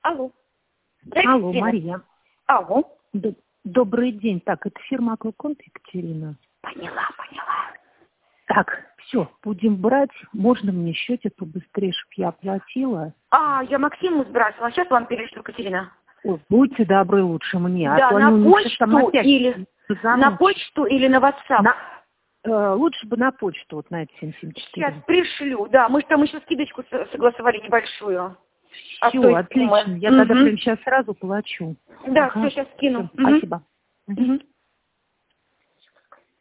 Алло. Алло, Мария. Алло. Добрый день. Так, это фирма Акваконт, Екатерина. Поняла. Так, все, будем брать. Можно мне счетик побыстрее, чтобы я оплатила? Я Максиму сбрасывала. Сейчас вам перешлю, Екатерина. Ой, будьте добры, лучше мне. Да, на почту или на WhatsApp? Лучше бы на почту, вот на это 774. Сейчас пришлю, да. Мы там еще скидочку согласовали небольшую. Все, отлично. Я тогда прям сейчас сразу плачу. Да, все, сейчас скину. Спасибо.